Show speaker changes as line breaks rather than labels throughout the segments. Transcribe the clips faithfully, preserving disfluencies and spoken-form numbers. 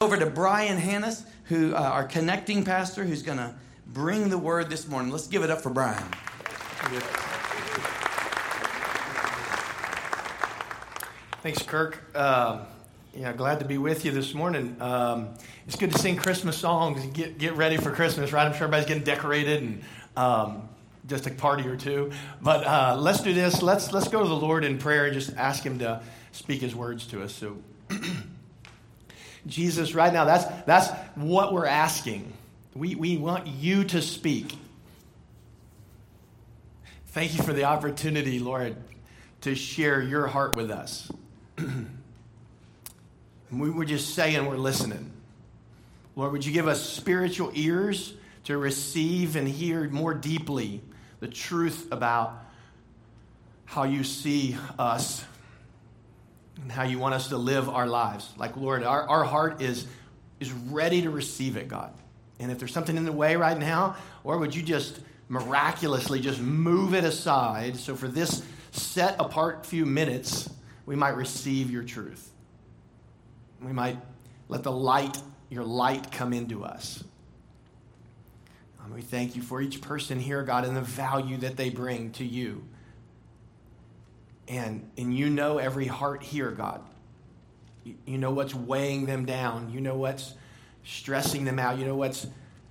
Over to Brian Hannes, who uh, our connecting pastor, who's going to bring the word this morning. Let's give it up for Brian.
Thanks, Kirk. Um, yeah, glad to be with you this morning. Um, it's good to sing Christmas songs and get get ready for Christmas, right? I'm sure everybody's getting decorated and um, just a party or two. But uh, let's do this. Let's let's go to the Lord in prayer and just ask Him to speak His words to us. So. Jesus, right now, that's that's what we're asking. We we want you to speak. Thank you for the opportunity, Lord, to share your heart with us. we were just saying we're listening. Lord, would you give us spiritual ears to receive and hear more deeply the truth about how you see us and how you want us to live our lives. Like, Lord, our, our heart is, is ready to receive it, God. And if there's something in the way right now, or would you just miraculously just move it aside so for this set apart few minutes, we might receive your truth. We might let the light, your light come into us. And we thank you for each person here, God, and the value that they bring to you. And, and you know every heart here, God. You, you know what's weighing them down. You know what's stressing them out. You know what's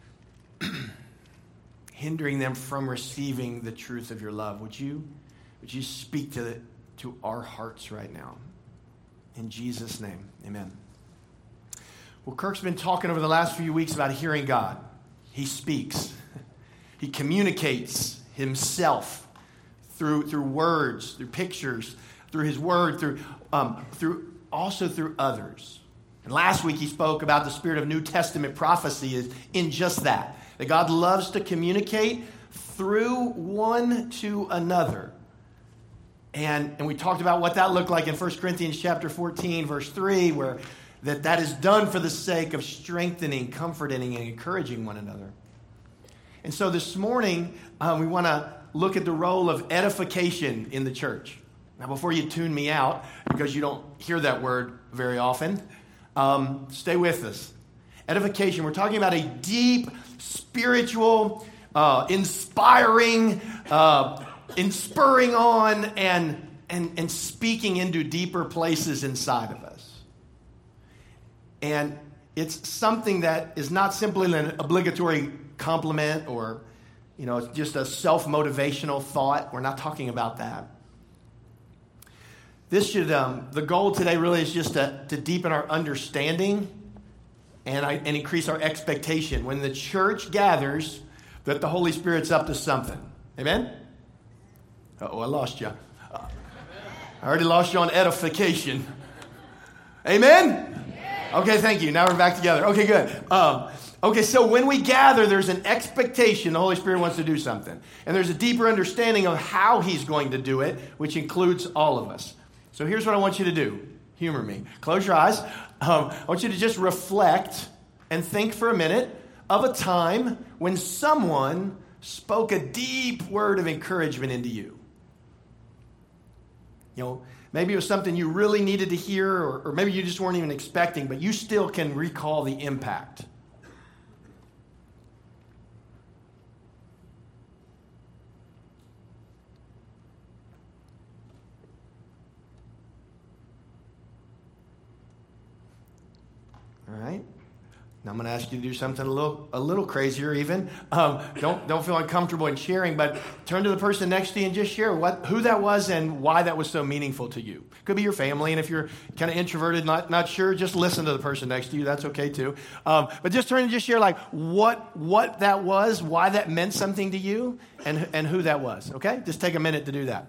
hindering them from receiving the truth of your love. Would you, would you speak to, the, to our hearts right now? In Jesus' name, amen. Well, Kirk's been talking over the last few weeks about hearing God. He speaks. He communicates himself. Through through words, through pictures, through his word, through um, through also through others. And last week he spoke about the spirit of New Testament prophecy is in just that. That God loves to communicate through one to another. And, and we talked about what that looked like in First Corinthians chapter fourteen, verse three, where that, that is done for the sake of strengthening, comforting, and encouraging one another. And so this morning, um, we want to look at the role of edification in the church. Now, before you tune me out, because you don't hear that word very often, um, stay with us. Edification, we're talking about a deep, spiritual, uh, inspiring, uh, inspurring on, and, and, and speaking into deeper places inside of us. And it's something that is not simply an obligatory compliment or You know, it's just a self-motivational thought. We're not talking about that. This should, um, the goal today really is just to, to deepen our understanding and, I, and increase our expectation when the church gathers that the Holy Spirit's up to something. Amen? Uh-oh, I lost you. Uh, I already lost you on edification. Amen? Okay, thank you. Now we're back together. Okay, good. Um, Okay, so when we gather, there's an expectation the Holy Spirit wants to do something. And there's a deeper understanding of how he's going to do it, which includes all of us. So here's what I want you to do. Humor me. Close your eyes. Um, I want you to just reflect and think for a minute of a time when someone spoke a deep word of encouragement into you. You know, maybe it was something you really needed to hear, or, or maybe you just weren't even expecting, but you still can recall the impact. All right. Now I'm going to ask you to do something a little, a little crazier, even. Um, don't don't feel uncomfortable in sharing, but turn to the person next to you and just share what who that was and why that was so meaningful to you. Could be your family, and if you're kind of introverted, not not sure, just listen to the person next to you. That's okay too. Um, but just turn and just share like what what that was, why that meant something to you, and and who that was. Okay, just take a minute to do that.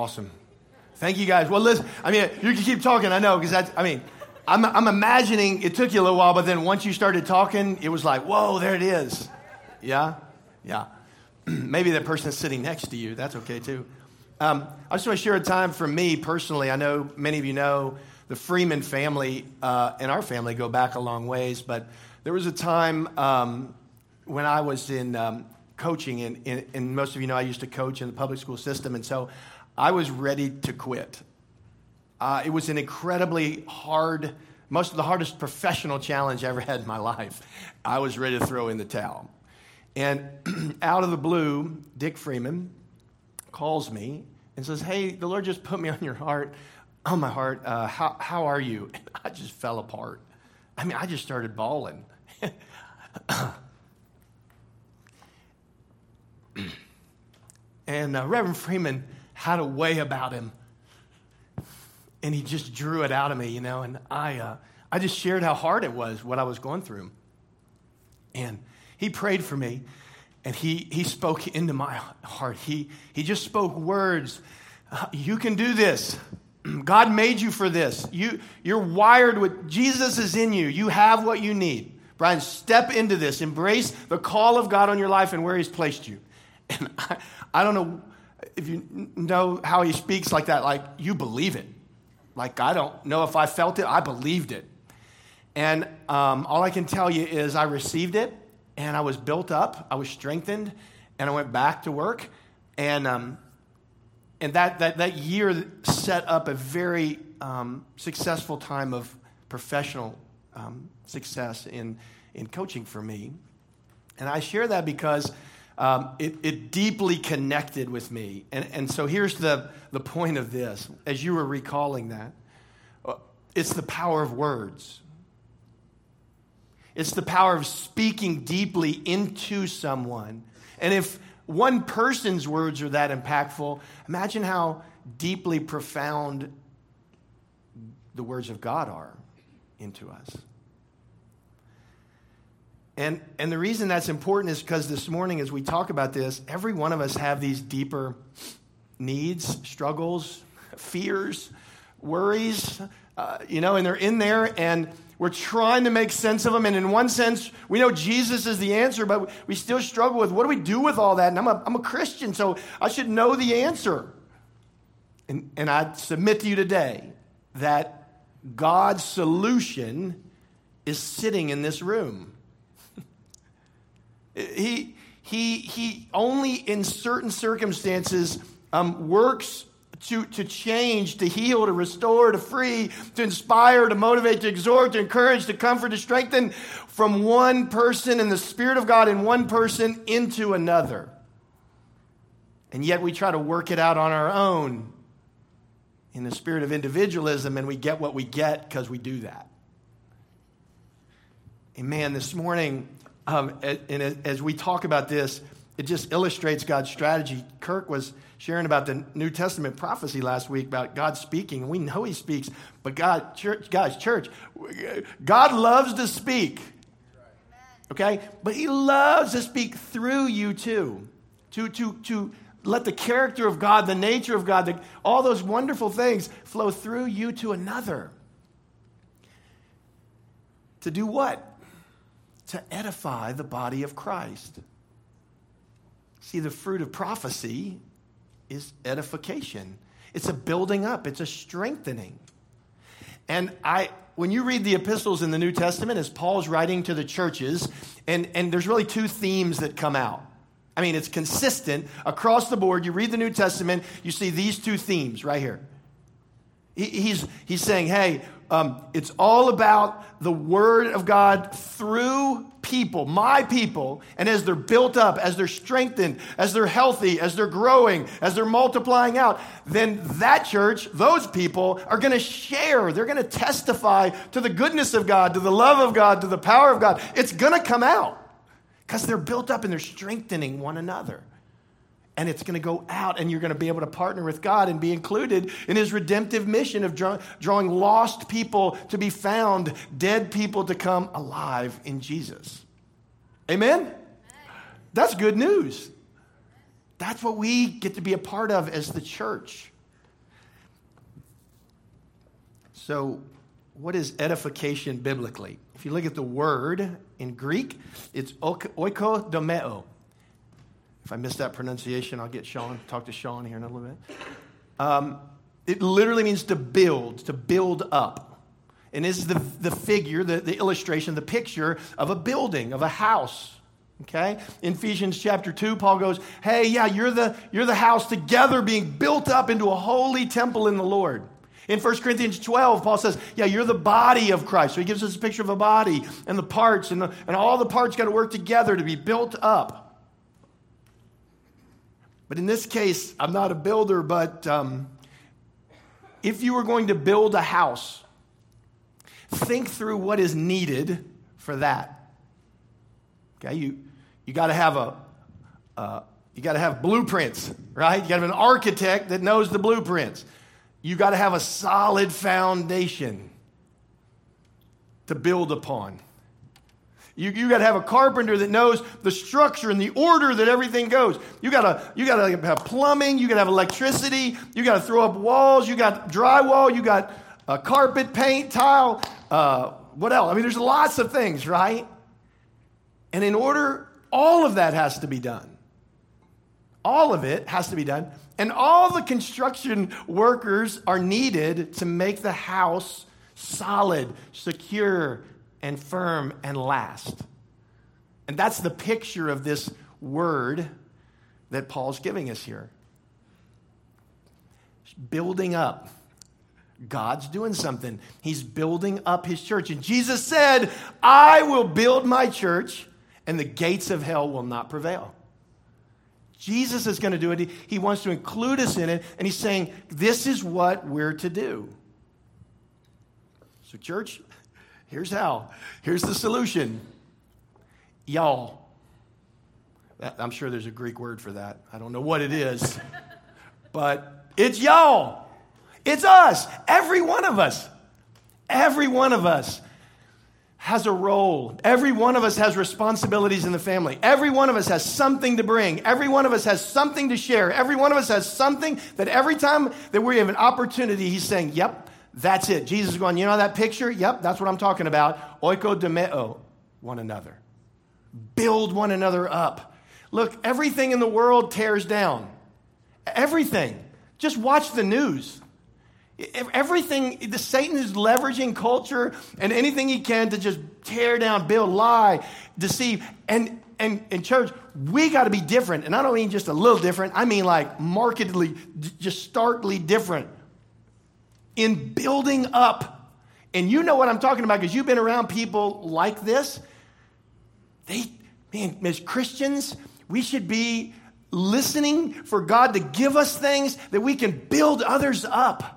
Awesome. Thank you, guys. Well, listen, I mean, you can keep talking, I know, because that's, I mean, I'm, I'm imagining it took you a little while, but then once you started talking, it was like, whoa, there it is. Yeah? Yeah. Maybe that person is sitting next to you. That's okay, too. Um, I just want to share a time from me personally. I know many of you know the Freeman family uh, and our family go back a long ways, but there was a time um, when I was in um, coaching, and, and, and most of you know I used to coach in the public school system, and so I was ready to quit. Uh, it was an incredibly hard, most of the hardest professional challenge I ever had in my life. I was ready to throw in the towel. And out of the blue, Dick Freeman calls me and says, hey, the Lord just put me on your heart, on my heart. Uh, how, how are you? And I just fell apart. I mean, I just started bawling. And uh, Reverend Freeman had a way about him. And he just drew it out of me, you know, and I uh, I just shared how hard it was, what I was going through. And he prayed for me, and he he spoke into my heart. He he just spoke words. Uh, you can do this. God made you for this. You, you're wired with, Jesus is in you. You have what you need. Brian, step into this. Embrace the call of God on your life and where he's placed you. And I, I don't know if you know how he speaks like that, like you believe it. Like, I don't know if I felt it. I believed it. And um, all I can tell you is I received it, and I was built up. I was strengthened, and I went back to work. And um, and that, that, that year set up a very um, successful time of professional um, success in, in coaching for me. And I share that because um, it, it deeply connected with me. And, and so here's the, the point of this, as you were recalling that. It's the power of words. It's the power of speaking deeply into someone. And if one person's words are that impactful, imagine how deeply profound the words of God are into us. And, and the reason that's important is because this morning as we talk about this, every one of us have these deeper needs, struggles, fears, worries, uh, you know, and they're in there, and we're trying to make sense of them. And in one sense, we know Jesus is the answer, but we still struggle with what do we do with all that? And I'm a, I'm a Christian, so I should know the answer. And, and I submit to you today that God's solution is sitting in this room. he, he, he only in certain circumstances um, works To, to change, to heal, to restore, to free, to inspire, to motivate, to exhort, to encourage, to comfort, to strengthen from one person and the Spirit of God in one person into another. And yet we try to work it out on our own in the spirit of individualism, and we get what we get because we do that. And man, this morning, um, and as we talk about this, it just illustrates God's strategy. Kirk was sharing about the New Testament prophecy last week about God speaking. We know he speaks, but God, church, guys, church, God loves to speak. Okay? But he loves to speak through you too. To, to, to let the character of God, the nature of God, the, all those wonderful things flow through you to another. To do what? To edify the body of Christ. See, the fruit of prophecy is edification. It's a building up. It's a strengthening. And I, when you read the epistles in the New Testament, as Paul's writing to the churches, and, and there's really two themes that come out. I mean, it's consistent across the board. You read the New Testament, you see these two themes right here. He, he's, he's saying, hey, um, it's all about the Word of God through people, my people, and as they're built up, as they're strengthened, as they're healthy, as they're growing, as they're multiplying out, then that church, those people are going to share. They're going to testify to the goodness of God, to the love of God, to the power of God. It's going to come out because they're built up and they're strengthening one another. And it's going to go out, and you're going to be able to partner with God and be included in his redemptive mission of draw, drawing lost people to be found, dead people to come alive in Jesus. Amen? Amen? That's good news. That's what we get to be a part of as the church. So what is edification biblically? If you look at the word in Greek, it's oikodomeo. If I miss that pronunciation, I'll get Sean, talk to Sean here in a little bit. Um, it literally means to build, to build up. And this is the, the figure, the, the illustration, the picture of a building, of a house. Okay? In Ephesians chapter two, Paul goes, hey, yeah, you're the, you're the house together being built up into a holy temple in the Lord. In First Corinthians twelve, Paul says, yeah, you're the body of Christ. So he gives us a picture of a body and the parts, and, the, and all the parts got to work together to be built up. But in this case, I'm not a builder, but um, if you were going to build a house, think through what is needed for that. Okay, you you got to have a uh, you got to have blueprints, right? You got to have an architect that knows the blueprints. You got to have a solid foundation to build upon. You, you got to have a carpenter that knows the structure and the order that everything goes. You got to you got to have plumbing. You got to have electricity. You got to throw up walls. You got drywall. You got uh, carpet, paint, tile. Uh, what else? I mean, there's lots of things, right? And in order, all of that has to be done. All of it has to be done. And all the construction workers are needed to make the house solid, secure, and firm and last. And that's the picture of this word that Paul's giving us here. Building up. God's doing something. He's building up his church. And Jesus said, I will build my church, and the gates of hell will not prevail. Jesus is going to do it. He wants to include us in it, and he's saying, this is what we're to do. So, church, here's how. Here's the solution. Y'all. I'm sure there's a Greek word for that. I don't know what it is. But it's y'all. It's us. Every one of us. Every one of us has a role. Every one of us has responsibilities in the family. Every one of us has something to bring. Every one of us has something to share. Every one of us has something that every time that we have an opportunity, he's saying, yep, that's it. Jesus is going, you know that picture? Yep, that's what I'm talking about. Oikodomeo, one another. Build one another up. Look, everything in the world tears down. Everything. Just watch the news. Everything, the Satan is leveraging culture and anything he can to just tear down, build, lie, deceive. And and in church, we got to be different. And I don't mean just a little different. I mean like markedly, just starkly different in building up. And you know what I'm talking about because you've been around people like this. They, man, as Christians, we should be listening for God to give us things that we can build others up.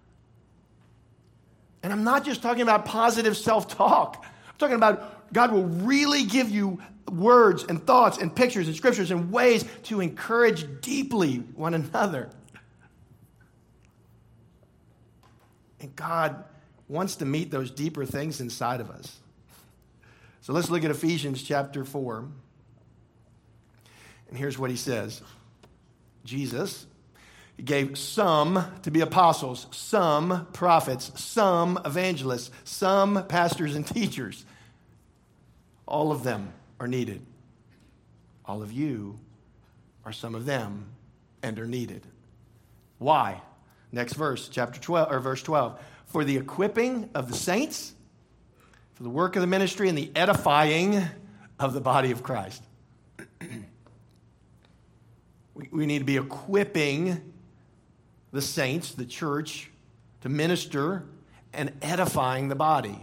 And I'm not just talking about positive self-talk. I'm talking about God will really give you words and thoughts and pictures and scriptures and ways to encourage deeply one another. And God wants to meet those deeper things inside of us. So let's look at Ephesians chapter four. And here's what he says. Jesus, he gave some to be apostles, some prophets, some evangelists, some pastors and teachers. All of them are needed. All of you are some of them and are needed. Why? Next verse, chapter twelve, or verse twelve. For the equipping of the saints, for the work of the ministry, and the edifying of the body of Christ. we, we need to be equipping the saints, the church, to minister and edifying the body.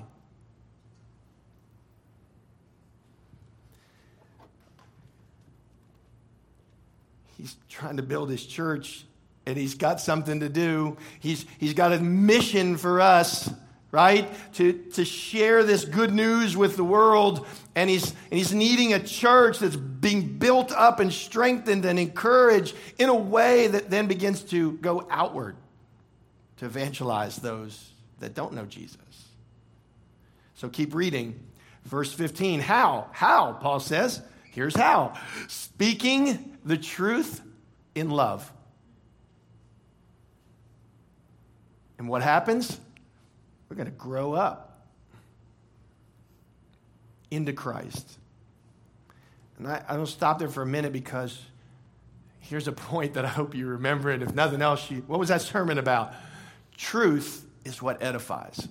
He's trying to build his church, and he's got something to do. He's, he's got a mission for us, right? To, to share this good news with the world. And he's, and he's needing a church that's being built up and strengthened and encouraged in a way that then begins to go outward to evangelize those that don't know Jesus. So keep reading. Verse fifteen, how? How, Paul says. Here's how. Speaking the truth in love. And what happens? We're going to grow up into Christ. And I, I don't stop there for a minute because here's a point that I hope you remember. And if nothing else, you, what was that sermon about? Truth is what edifies.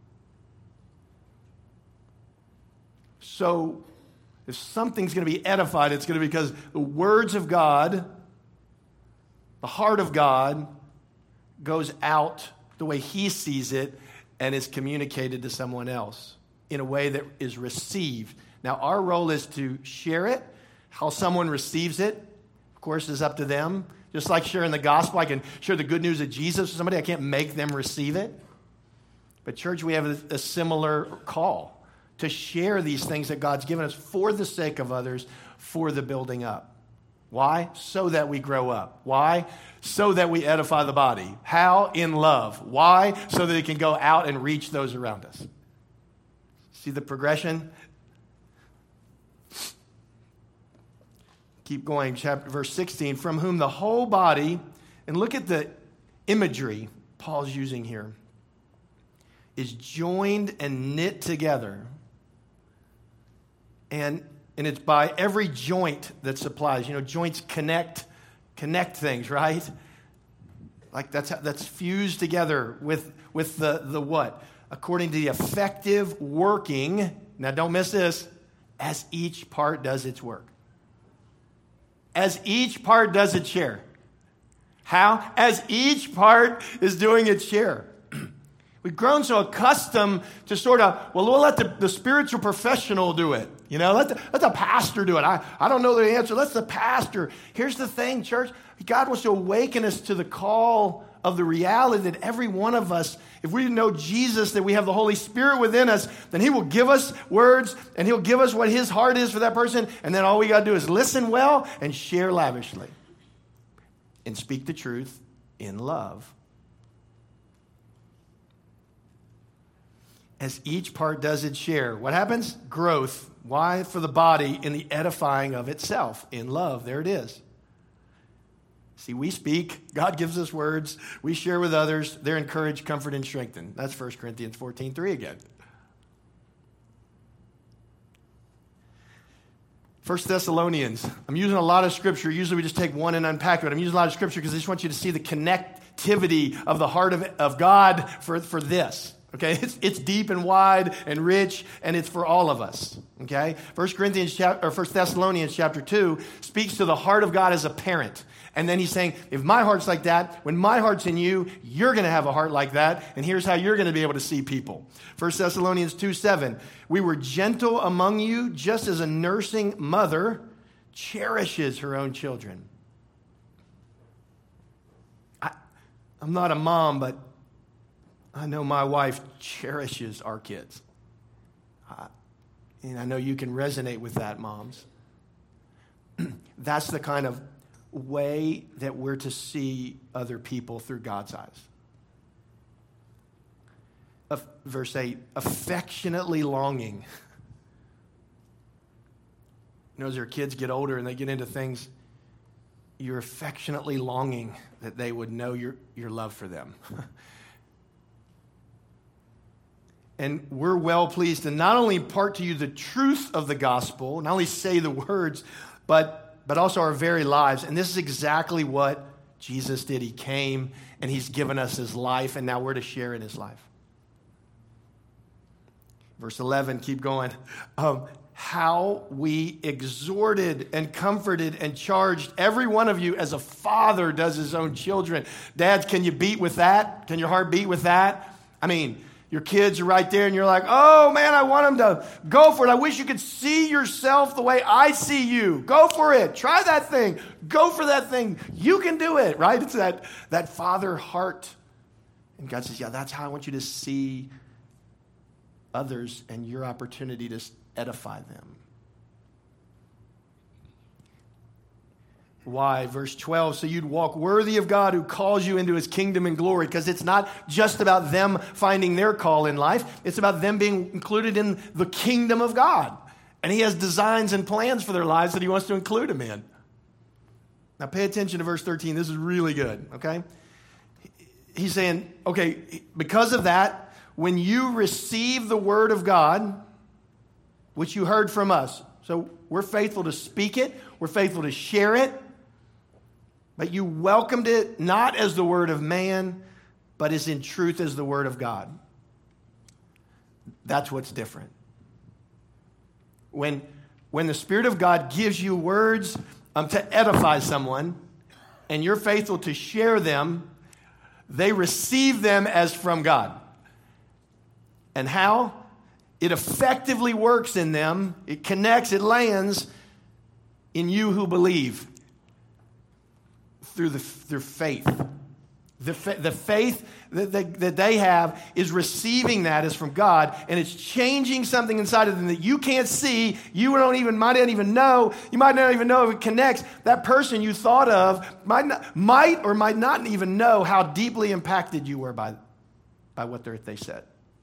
So if something's going to be edified, it's going to be because the words of God, the heart of God, goes out the way he sees it and is communicated to someone else in a way that is received. Now, our role is to share it. How someone receives it, of course, is up to them. Just like sharing the gospel, I can share the good news of Jesus with somebody. I can't make them receive it. But church, we have a, a similar call to share these things that God's given us for the sake of others, for the building up. Why? So that we grow up. Why? So that we edify the body. How? In love. Why? So that it can go out and reach those around us. See the progression? Keep going, chapter verse sixteen. From whom the whole body, and look at the imagery Paul's using here, is joined and knit together. And, and it's by every joint that supplies. You know, joints connect, connect things, right? Like that's that's fused together with, with the, the what? According to the effective working, now don't miss this, as each part does its work. As each part does its share. How? As each part is doing its share. We've grown so accustomed to sort of, well, we'll let the, the spiritual professional do it. You know, let the, let the pastor do it. I, I don't know the answer. Let the pastor. Here's the thing, church. God wants to awaken us to the call of the reality that every one of us, if we know Jesus, that we have the Holy Spirit within us, then he will give us words and he'll give us what his heart is for that person. And then all we got to do is listen well and share lavishly and speak the truth in love. As each part does its share, what happens? Growth. Why? For the body in the edifying of itself in love. There it is. See, we speak. God gives us words. We share with others. They're encouraged, comforted, and strengthened. That's First Corinthians fourteen three again. First Thessalonians. I'm using a lot of scripture. Usually we just take one and unpack it. I'm using a lot of scripture because I just want you to see the connectivity of the heart of, of God for, for this. Okay, it's, it's deep and wide and rich, and it's for all of us. Okay, First Corinthians chapter, or First Thessalonians chapter two speaks to the heart of God as a parent, and then he's saying, if my heart's like that, when my heart's in you, you're going to have a heart like that, and here's how you're going to be able to see people. First Thessalonians two seven, we were gentle among you, just as a nursing mother cherishes her own children. I, I'm not a mom, but I know my wife cherishes our kids. Uh, and I know you can resonate with that, moms. That's the kind of way that we're to see other people through God's eyes. Uh, verse eight, affectionately longing. You know, as your kids get older and they get into things, you're affectionately longing that they would know your, your love for them. And we're well pleased to not only impart to you the truth of the gospel, not only say the words, but, but also our very lives. And this is exactly what Jesus did. He came and he's given us his life, and now we're to share in his life. Verse eleven, keep going. Um, how we exhorted and comforted and charged every one of you as a father does his own children. Dads, can you beat with that? Can your heart beat with that? I mean, your kids are right there and you're like, oh man, I want them to go for it. I wish you could see yourself the way I see you. Go for it. Try that thing. Go for that thing. You can do it, right? It's that, that father heart. And God says, yeah, that's how I want you to see others and your opportunity to edify them. Why? Verse twelve, so you'd walk worthy of God who calls you into his kingdom and glory, because it's not just about them finding their call in life. It's about them being included in the kingdom of God. And he has designs and plans for their lives that he wants to include them in. Now pay attention to verse thirteen. This is really good, okay? He's saying, okay, because of that, when you receive the word of God, which you heard from us, so we're faithful to speak it, we're faithful to share it, but you welcomed it not as the word of man, but as in truth as the word of God. That's what's different. When, when the Spirit of God gives you words um, to edify someone, and you're faithful to share them, they receive them as from God. And how? It effectively works in them. It connects, it lands in you who believe through the through faith. The, the faith that they, that they have is receiving that as from God, and it's changing something inside of them that you can't see. You don't even might not even know. You might not even know if it connects. That person you thought of might not, might or might not even know how deeply impacted you were by, by what they said.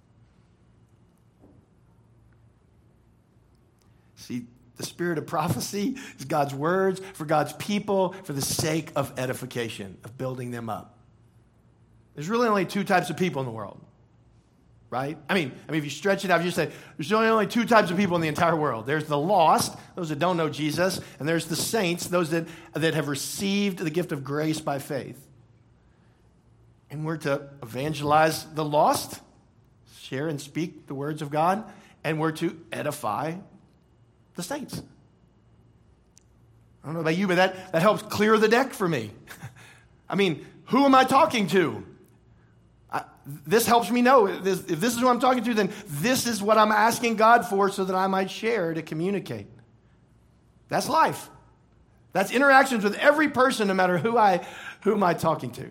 See, the spirit of prophecy is God's words for God's people for the sake of edification, of building them up. There's really only two types of people in the world, right? I mean, I mean, if you stretch it out, if you say there's only only two types of people in the entire world. There's the lost, those that don't know Jesus, and there's the saints, those that, that have received the gift of grace by faith. And we're to evangelize the lost, share and speak the words of God, and we're to edify the saints. I don't know about you, but that, that helps clear the deck for me. I mean, who am I talking to? I, this helps me know. If this, if this is who I'm talking to, then this is what I'm asking God for so that I might share to communicate. That's life. That's interactions with every person, no matter who I who am I talking to.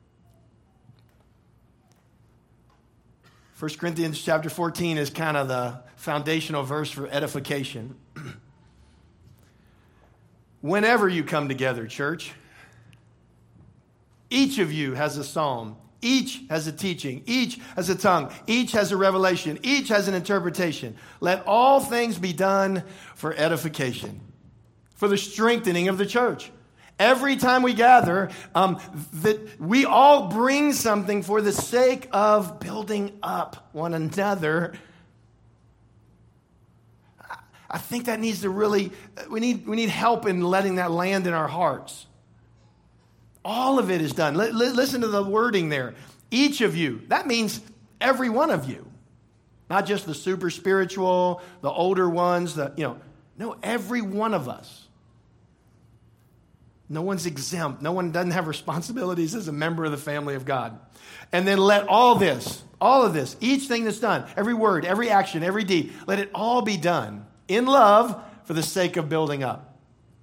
First Corinthians chapter fourteen is kind of the foundational verse for edification. Whenever you come together, church, each of you has a psalm, each has a teaching, each has a tongue, each has a revelation, each has an interpretation. Let all things be done for edification, for the strengthening of the church. Every time we gather, um, that we all bring something for the sake of building up one another. I think that needs to really, we need, we need help in letting that land in our hearts. All of it is done. L- listen to the wording there. Each of you. That means every one of you. Not just the super spiritual, the older ones, the, you know, no, every one of us. No one's exempt. No one doesn't have responsibilities as a member of the family of God. And then let all this, all of this, each thing that's done, every word, every action, every deed, let it all be done in love for the sake of building up.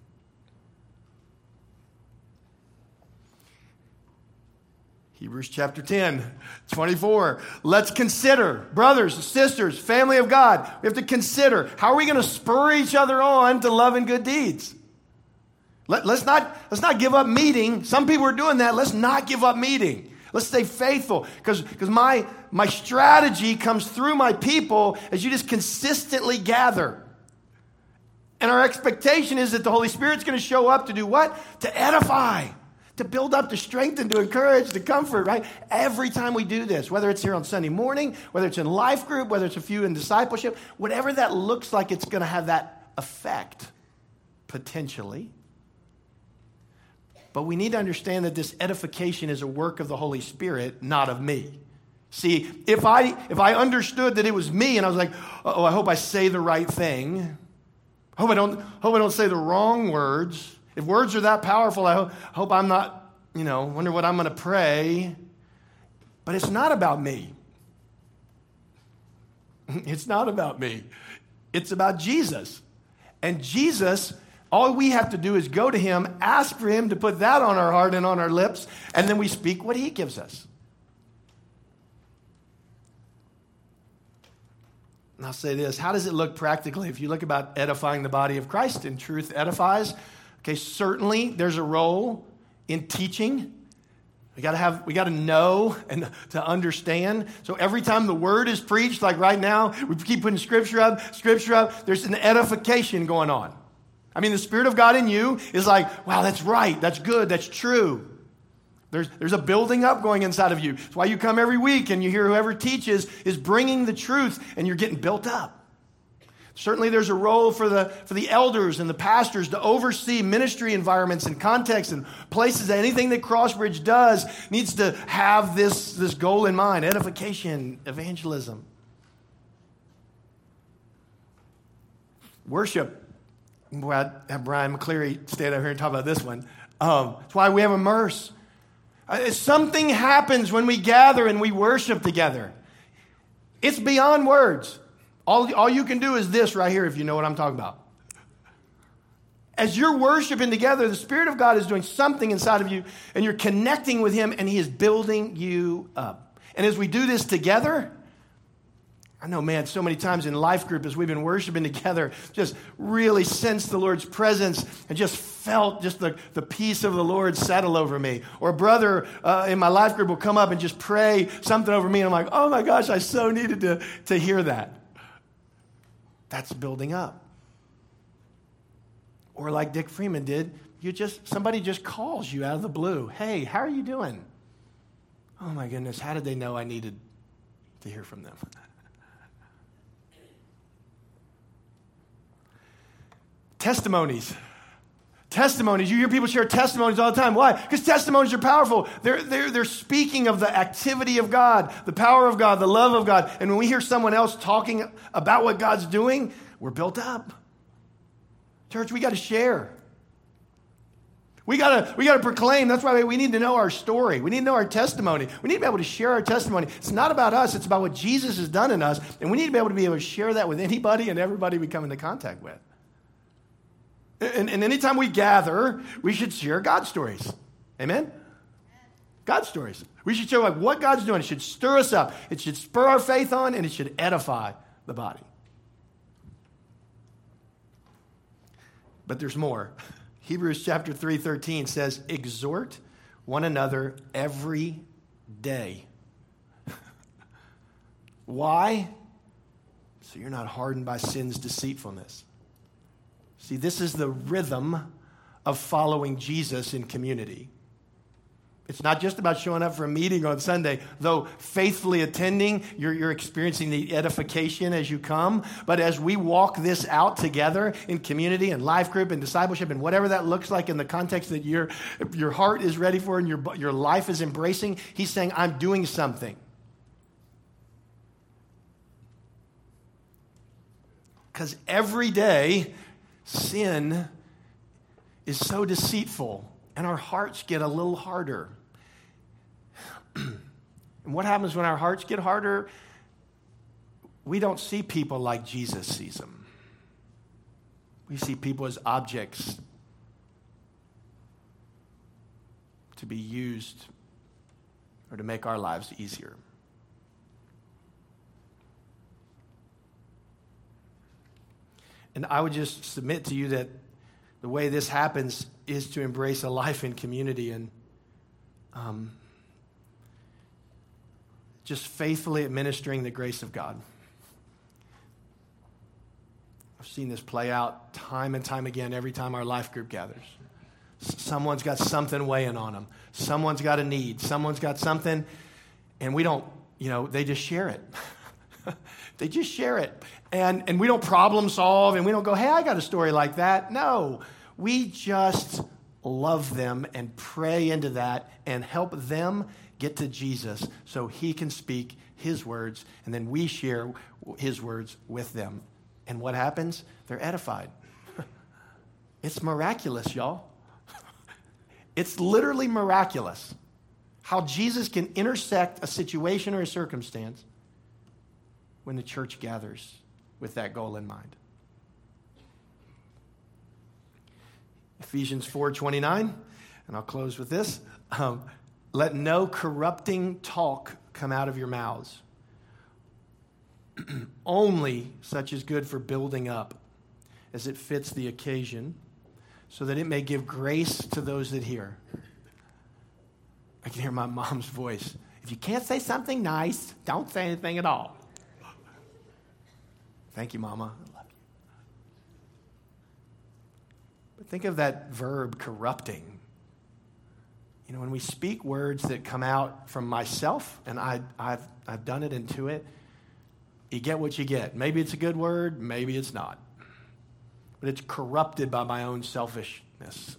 Hebrews chapter ten, twenty-four. Let's consider, brothers, sisters, family of God, we have to consider, how are we going to spur each other on to love and good deeds? Let, let's not, let's not give up meeting. Some people are doing that. Let's not give up meeting. Let's stay faithful, because because my, my strategy comes through my people as you just consistently gather. And our expectation is that the Holy Spirit's going to show up to do what? To edify, to build up, to strengthen, to encourage, to comfort, right? Every time we do this, whether it's here on Sunday morning, whether it's in life group, whether it's a few in discipleship, whatever that looks like, it's going to have that effect, potentially. But we need to understand that this edification is a work of the Holy Spirit, not of me. See, if I if I understood that it was me and I was like, oh, I hope I say the right thing. I hope I don't hope I don't say the wrong words. If words are that powerful, I hope, hope I'm not, you know, wonder what I'm going to pray. But it's not about me. It's not about me. It's about Jesus. And Jesus, all we have to do is go to him, ask for him to put that on our heart and on our lips, and then we speak what he gives us. And I'll say this, how does it look practically? If you look about edifying the body of Christ, in truth edifies, okay, certainly there's a role in teaching. We got to have, we got to know and to understand. So every time the word is preached, like right now, we keep putting scripture up, scripture up, there's an edification going on. I mean, the Spirit of God in you is like, wow, that's right, that's good, that's true. There's, there's a building up going inside of you. That's why you come every week and you hear whoever teaches is bringing the truth and you're getting built up. Certainly there's a role for the, for the elders and the pastors to oversee ministry environments and contexts and places. Anything that Crossbridge does needs to have this, this goal in mind: edification, evangelism. Worship. Boy, I'd have Brian McCleary stand up here and talk about this one. Um, that's why we have Immerse. Uh, something happens when we gather and we worship together. It's beyond words. All, all you can do is this right here, if you know what I'm talking about. As you're worshiping together, the Spirit of God is doing something inside of you, and you're connecting with Him, and He is building you up. And as we do this together, I know, man, so many times in life group as we've been worshiping together, just really sensed the Lord's presence and just felt just the, the peace of the Lord settle over me. Or a brother uh, in my life group will come up and just pray something over me, and I'm like, oh my gosh, I so needed to, to hear that. That's building up. Or like Dick Freeman did, you just somebody just calls you out of the blue. Hey, how are you doing? Oh my goodness, how did they know I needed to hear from them? Testimonies. Testimonies. You hear people share testimonies all the time. Why? Because testimonies are powerful. They're, they're, they're speaking of the activity of God, the power of God, the love of God. And when we hear someone else talking about what God's doing, we're built up. Church, we got to share. We got to we got to proclaim. That's why we need to know our story. We need to know our testimony. We need to be able to share our testimony. It's not about us. It's about what Jesus has done in us. And we need to be able to be able to share that with anybody and everybody we come into contact with. And, and anytime we gather, we should share God stories. Amen? God stories. We should share like what God's doing. It should stir us up. It should spur our faith on, and it should edify the body. But there's more. Hebrews chapter three thirteen says, exhort one another every day. Why? So you're not hardened by sin's deceitfulness. See, this is the rhythm of following Jesus in community. It's not just about showing up for a meeting on Sunday, though faithfully attending, you're, you're experiencing the edification as you come. But as we walk this out together in community and life group and discipleship and whatever that looks like in the context that your, your heart is ready for and your, your life is embracing, He's saying, I'm doing something. Because every day, sin is so deceitful, and our hearts get a little harder. And what happens when our hearts get harder? We don't see people like Jesus sees them. We see people as objects to be used or to make our lives easier. And I would just submit to you that the way this happens is to embrace a life in community and um, just faithfully administering the grace of God. I've seen this play out time and time again every time our life group gathers. Someone's got something weighing on them. Someone's got a need. Someone's got something, and we don't, you know, they just share it. They just share it. And, and we don't problem solve, and we don't go, hey, I got a story like that. No, we just love them and pray into that and help them get to Jesus so He can speak His words, and then we share His words with them. And what happens? They're edified. It's miraculous, y'all. It's literally miraculous how Jesus can intersect a situation or a circumstance when the church gathers with that goal in mind. Ephesians four twenty-nine, and I'll close with this. Um, Let no corrupting talk come out of your mouths. Only such is good for building up as it fits the occasion, so that it may give grace to those that hear. I can hear my mom's voice. If you can't say something nice, don't say anything at all. Thank you, Mama. I love you. But think of that verb, corrupting. You You know, when we speak words that come out from myself, and I, I've, I've done it into it, you get what you get. Maybe it's a good word, maybe it's not. But it's corrupted by my own selfishness.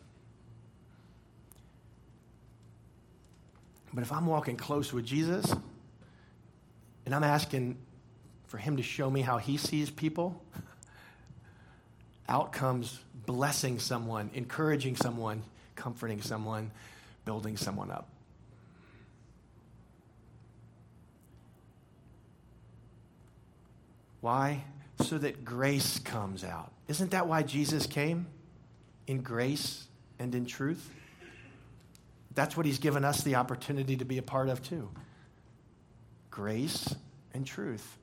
But if I'm walking close with Jesus, and I'm asking for him to show me how he sees people, out comes blessing someone, encouraging someone, comforting someone, building someone up. Why? So that grace comes out. Isn't that why Jesus came? In grace and in truth? That's what he's given us the opportunity to be a part of too. Grace and truth.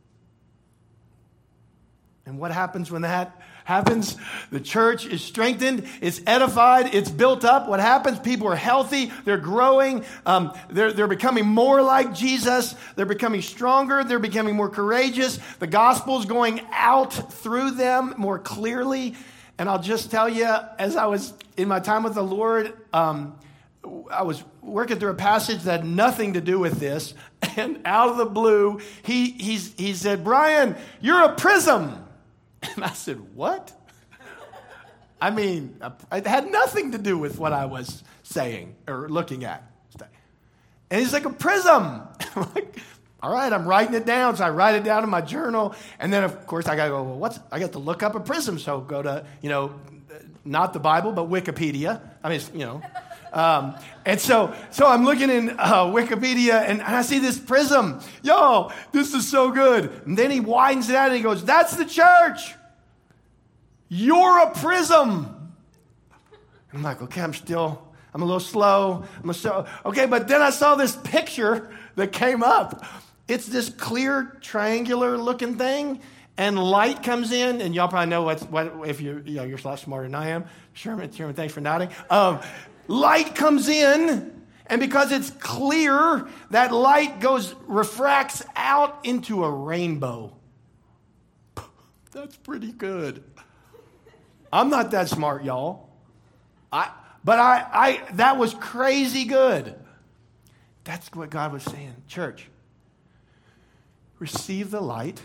And what happens when that happens? The church is strengthened, it's edified, it's built up. What happens? People are healthy, they're growing, um, they're, they're becoming more like Jesus, they're becoming stronger, they're becoming more courageous. The gospel's going out through them more clearly. And I'll just tell you, as I was in my time with the Lord, um, I was working through a passage that had nothing to do with this, and out of the blue, he he's, he said, "Brian, you're a prism." And I said, "What?" I mean, it had nothing to do with what I was saying or looking at. And he's like, "A prism." I'm like, all right, I'm writing it down. So I write it down in my journal. And then, of course, I got to go, well, what's, I got to look up a prism. So go to, you know, not the Bible, but Wikipedia. I mean, you know. Um, and so, so I'm looking in uh, Wikipedia, and, and I see this prism. Yo, this is so good. And then he widens it out, and he goes, "That's the church. You're a prism." I'm like, okay, I'm still, I'm a little slow. I'm a so okay, but then I saw this picture that came up. It's this clear, triangular-looking thing, and light comes in, and y'all probably know what's, what if you, you know, you're a lot smarter than I am. Sherman, Sherman, thanks for nodding. Um, Light comes in, and because it's clear, that light goes, refracts out into a rainbow. That's pretty good. I'm not that smart, y'all. I, but I, I, that was crazy good. That's what God was saying. Church, receive the light.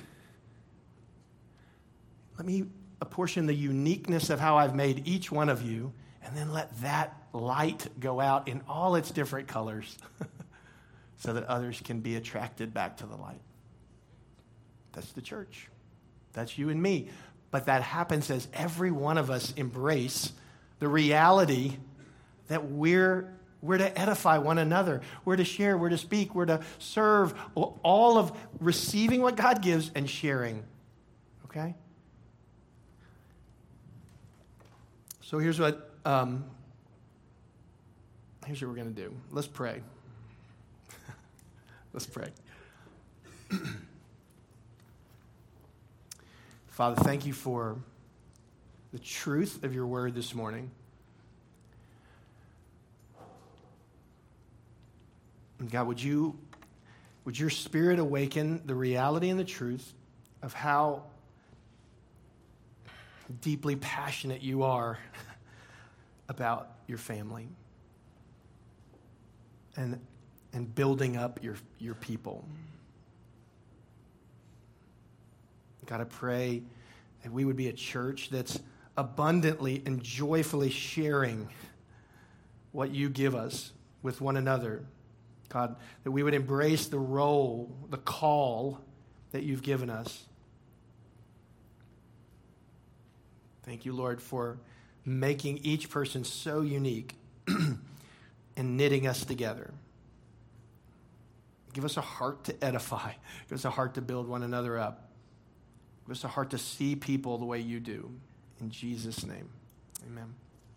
Let me apportion the uniqueness of how I've made each one of you, and then let that light go out in all its different colors so that others can be attracted back to the light. That's the church. That's you and me. But that happens as every one of us embrace the reality that we're, we're to edify one another. We're to share, we're to speak, we're to serve, all of receiving what God gives and sharing. Okay? So here's what... Um, Here's what we're going to do. Let's pray. Let's pray. Father, thank you for the truth of your word this morning. And God, would you, would your spirit awaken the reality and the truth of how deeply passionate you are about your family. And, and building up your, your people. God, I pray that we would be a church that's abundantly and joyfully sharing what you give us with one another. God, that we would embrace the role, the call that you've given us. Thank you, Lord, for making each person so unique and knitting us together. Give us a heart to edify. Give us a heart to build one another up. Give us a heart to see people the way you do. In Jesus' name, amen.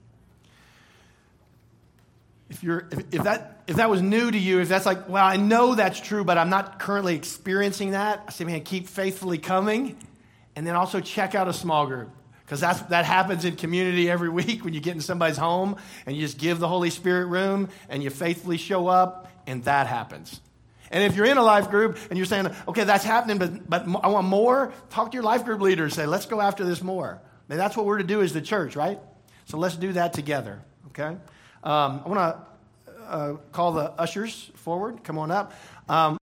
If you're, if, if that, if that was new to you, if that's like, well, I know that's true, but I'm not currently experiencing that, I say, man, keep faithfully coming, and then also check out a small group. Because that's that happens in community every week when you get in somebody's home and you just give the Holy Spirit room and you faithfully show up, and that happens. And if you're in a life group and you're saying, okay, that's happening, but but I want more, talk to your life group leader and say, let's go after this more. And that's what we're to do as the church, right? So let's do that together, okay? Um, I want to uh, call the ushers forward. Come on up. Um,